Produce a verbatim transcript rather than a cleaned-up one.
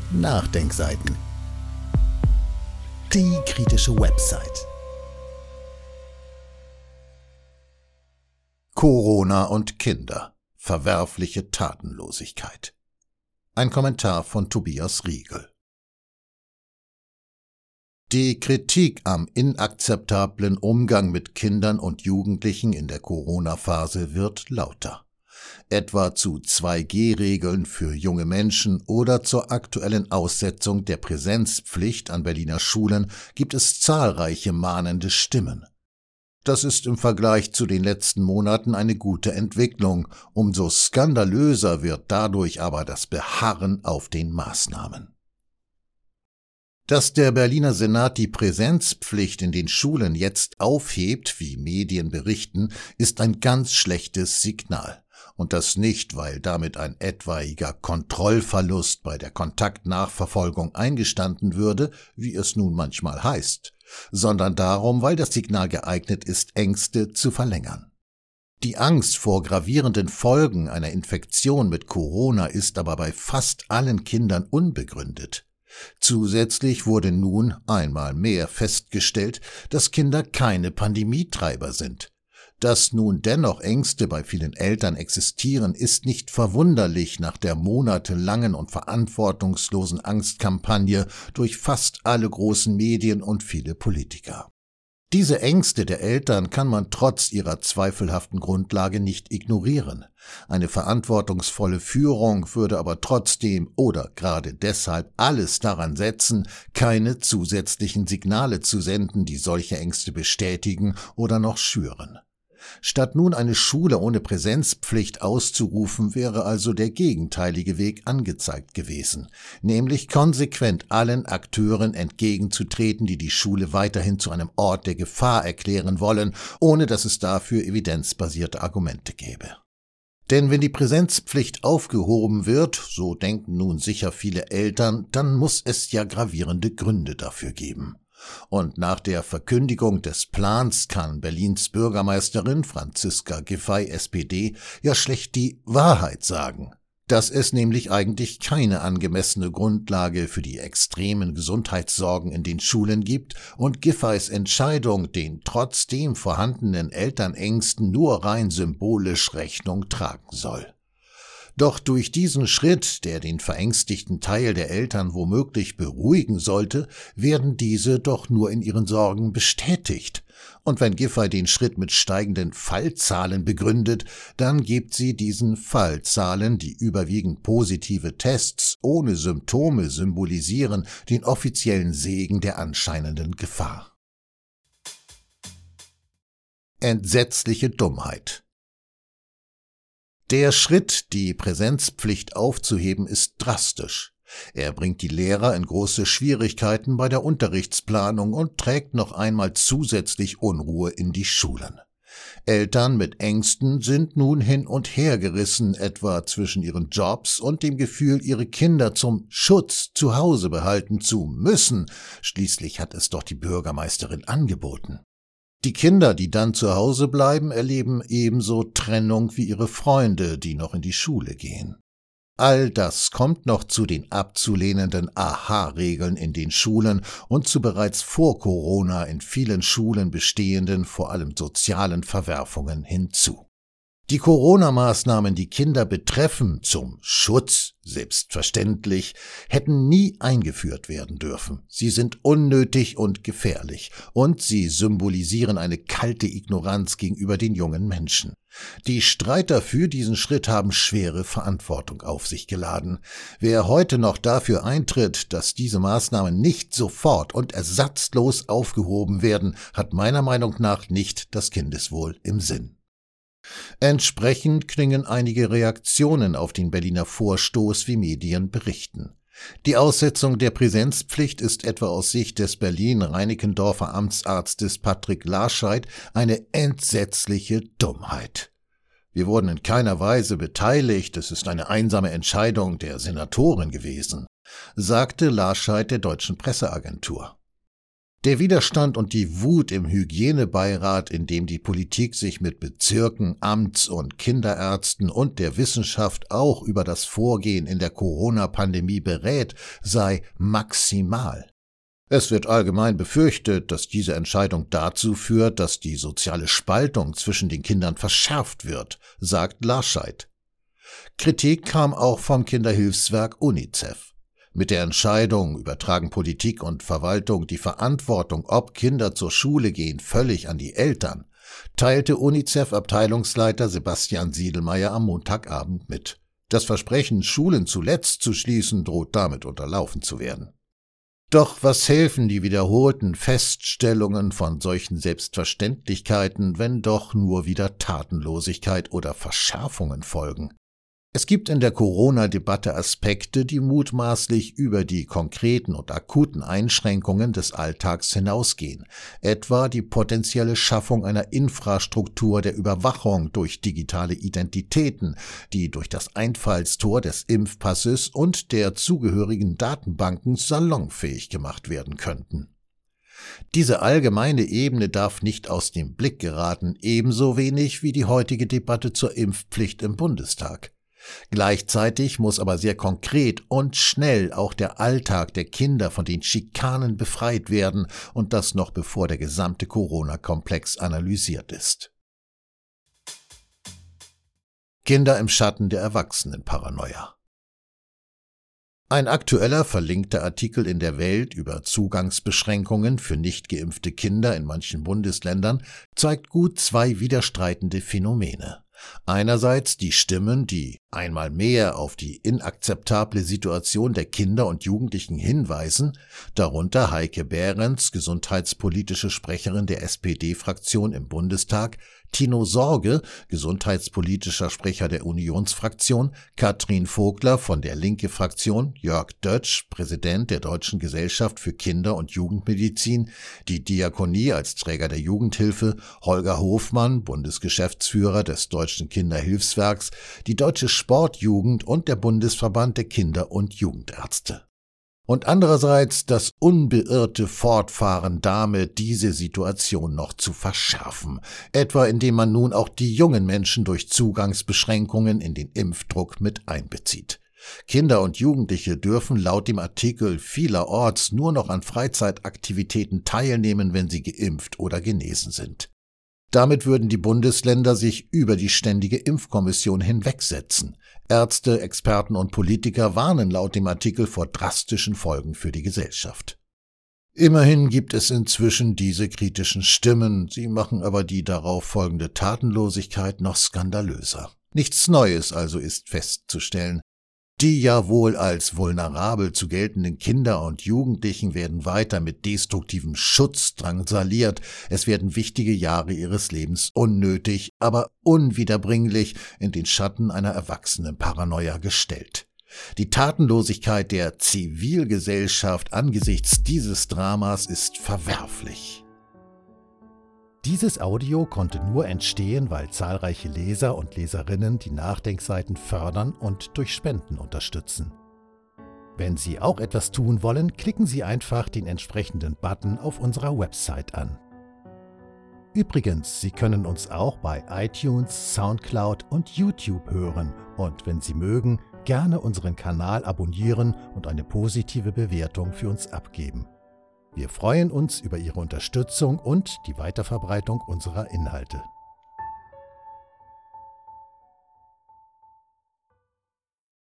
Nachdenkseiten. Die kritische Website. Corona und Kinder. Verwerfliche Tatenlosigkeit. Ein Kommentar von Tobias Riegel. Die Kritik am inakzeptablen Umgang mit Kindern und Jugendlichen in der Corona-Phase wird lauter. Etwa zu zwei G Regeln für junge Menschen oder zur aktuellen Aussetzung der Präsenzpflicht an Berliner Schulen gibt es zahlreiche mahnende Stimmen. Das ist im Vergleich zu den letzten Monaten eine gute Entwicklung, umso skandalöser wird dadurch aber das Beharren auf den Maßnahmen. Dass der Berliner Senat die Präsenzpflicht in den Schulen jetzt aufhebt, wie Medien berichten, ist ein ganz schlechtes Signal. Und das nicht, weil damit ein etwaiger Kontrollverlust bei der Kontaktnachverfolgung eingestanden würde, wie es nun manchmal heißt, sondern darum, weil das Signal geeignet ist, Ängste zu verlängern. Die Angst vor gravierenden Folgen einer Infektion mit Corona ist aber bei fast allen Kindern unbegründet. Zusätzlich wurde nun einmal mehr festgestellt, dass Kinder keine Pandemietreiber sind. Dass nun dennoch Ängste bei vielen Eltern existieren, ist nicht verwunderlich nach der monatelangen und verantwortungslosen Angstkampagne durch fast alle großen Medien und viele Politiker. Diese Ängste der Eltern kann man trotz ihrer zweifelhaften Grundlage nicht ignorieren. Eine verantwortungsvolle Führung würde aber trotzdem oder gerade deshalb alles daran setzen, keine zusätzlichen Signale zu senden, die solche Ängste bestätigen oder noch schüren. Statt nun eine Schule ohne Präsenzpflicht auszurufen, wäre also der gegenteilige Weg angezeigt gewesen, nämlich konsequent allen Akteuren entgegenzutreten, die die Schule weiterhin zu einem Ort der Gefahr erklären wollen, ohne dass es dafür evidenzbasierte Argumente gäbe. Denn wenn die Präsenzpflicht aufgehoben wird, so denken nun sicher viele Eltern, dann muss es ja gravierende Gründe dafür geben. Und nach der Verkündigung des Plans kann Berlins Bürgermeisterin Franziska Giffey, S P D, ja schlecht die Wahrheit sagen, dass es nämlich eigentlich keine angemessene Grundlage für die extremen Gesundheitssorgen in den Schulen gibt und Giffeys Entscheidung den trotzdem vorhandenen Elternängsten nur rein symbolisch Rechnung tragen soll. Doch durch diesen Schritt, der den verängstigten Teil der Eltern womöglich beruhigen sollte, werden diese doch nur in ihren Sorgen bestätigt. Und wenn Giffey den Schritt mit steigenden Fallzahlen begründet, dann gibt sie diesen Fallzahlen, die überwiegend positive Tests ohne Symptome symbolisieren, den offiziellen Segen der anscheinenden Gefahr. Entsetzliche Dummheit. Der Schritt, die Präsenzpflicht aufzuheben, ist drastisch. Er bringt die Lehrer in große Schwierigkeiten bei der Unterrichtsplanung und trägt noch einmal zusätzlich Unruhe in die Schulen. Eltern mit Ängsten sind nun hin und her gerissen, etwa zwischen ihren Jobs und dem Gefühl, ihre Kinder zum Schutz zu Hause behalten zu müssen. Schließlich hat es doch die Bürgermeisterin angeboten. Die Kinder, die dann zu Hause bleiben, erleben ebenso Trennung wie ihre Freunde, die noch in die Schule gehen. All das kommt noch zu den abzulehnenden Aha-Regeln in den Schulen und zu bereits vor Corona in vielen Schulen bestehenden, vor allem sozialen Verwerfungen hinzu. Die Corona-Maßnahmen, die Kinder betreffen, zum Schutz, selbstverständlich, hätten nie eingeführt werden dürfen. Sie sind unnötig und gefährlich und sie symbolisieren eine kalte Ignoranz gegenüber den jungen Menschen. Die Streiter für diesen Schritt haben schwere Verantwortung auf sich geladen. Wer heute noch dafür eintritt, dass diese Maßnahmen nicht sofort und ersatzlos aufgehoben werden, hat meiner Meinung nach nicht das Kindeswohl im Sinn. Entsprechend klingen einige Reaktionen auf den Berliner Vorstoß, wie Medien berichten. Die Aussetzung der Präsenzpflicht ist etwa aus Sicht des Berlin-Reinickendorfer Amtsarztes Patrick Larscheid eine entsetzliche Dummheit. Wir wurden in keiner Weise beteiligt, es ist eine einsame Entscheidung der Senatorin gewesen, sagte Larscheid der Deutschen Presseagentur. Der Widerstand und die Wut im Hygienebeirat, in dem die Politik sich mit Bezirken, Amts- und Kinderärzten und der Wissenschaft auch über das Vorgehen in der Corona-Pandemie berät, sei maximal. Es wird allgemein befürchtet, dass diese Entscheidung dazu führt, dass die soziale Spaltung zwischen den Kindern verschärft wird, sagt Lascheid. Kritik kam auch vom Kinderhilfswerk UNICEF. Mit der Entscheidung übertragen Politik und Verwaltung die Verantwortung, ob Kinder zur Schule gehen, völlig an die Eltern, teilte UNICEF-Abteilungsleiter Sebastian Siedelmeier am Montagabend mit. Das Versprechen, Schulen zuletzt zu schließen, droht damit unterlaufen zu werden. Doch was helfen die wiederholten Feststellungen von solchen Selbstverständlichkeiten, wenn doch nur wieder Tatenlosigkeit oder Verschärfungen folgen? Es gibt in der Corona-Debatte Aspekte, die mutmaßlich über die konkreten und akuten Einschränkungen des Alltags hinausgehen, etwa die potenzielle Schaffung einer Infrastruktur der Überwachung durch digitale Identitäten, die durch das Einfallstor des Impfpasses und der zugehörigen Datenbanken salonfähig gemacht werden könnten. Diese allgemeine Ebene darf nicht aus dem Blick geraten, ebenso wenig wie die heutige Debatte zur Impfpflicht im Bundestag. Gleichzeitig muss aber sehr konkret und schnell auch der Alltag der Kinder von den Schikanen befreit werden, und das noch bevor der gesamte Corona-Komplex analysiert ist. Kinder im Schatten der Erwachsenenparanoia. Ein aktueller verlinkter Artikel in der Welt über Zugangsbeschränkungen für nicht geimpfte Kinder in manchen Bundesländern zeigt gut zwei widerstreitende Phänomene. Einerseits die Stimmen, die einmal mehr auf die inakzeptable Situation der Kinder und Jugendlichen hinweisen, darunter Heike Behrens, gesundheitspolitische Sprecherin der S P D-Fraktion im Bundestag, Tino Sorge, gesundheitspolitischer Sprecher der Unionsfraktion, Katrin Vogler von der Linke-Fraktion, Jörg Dötsch, Präsident der Deutschen Gesellschaft für Kinder- und Jugendmedizin, die Diakonie als Träger der Jugendhilfe, Holger Hofmann, Bundesgeschäftsführer des Deutschen Kinderhilfswerks, die Deutsche Sportjugend und der Bundesverband der Kinder- und Jugendärzte. Und andererseits das unbeirrte Fortfahren damit, diese Situation noch zu verschärfen, etwa indem man nun auch die jungen Menschen durch Zugangsbeschränkungen in den Impfdruck mit einbezieht. Kinder und Jugendliche dürfen laut dem Artikel vielerorts nur noch an Freizeitaktivitäten teilnehmen, wenn sie geimpft oder genesen sind. Damit würden die Bundesländer sich über die Ständige Impfkommission hinwegsetzen. Ärzte, Experten und Politiker warnen laut dem Artikel vor drastischen Folgen für die Gesellschaft. Immerhin gibt es inzwischen diese kritischen Stimmen, sie machen aber die darauf folgende Tatenlosigkeit noch skandalöser. Nichts Neues also ist festzustellen. Die ja wohl als vulnerabel zu geltenden Kinder und Jugendlichen werden weiter mit destruktivem Schutz drangsaliert. Es werden wichtige Jahre ihres Lebens unnötig, aber unwiederbringlich in den Schatten einer Erwachsenenparanoia gestellt. Die Tatenlosigkeit der Zivilgesellschaft angesichts dieses Dramas ist verwerflich. Dieses Audio konnte nur entstehen, weil zahlreiche Leser und Leserinnen die Nachdenkseiten fördern und durch Spenden unterstützen. Wenn Sie auch etwas tun wollen, klicken Sie einfach den entsprechenden Button auf unserer Website an. Übrigens, Sie können uns auch bei iTunes, Soundcloud und YouTube hören und, wenn Sie mögen, gerne unseren Kanal abonnieren und eine positive Bewertung für uns abgeben. Wir freuen uns über Ihre Unterstützung und die Weiterverbreitung unserer Inhalte.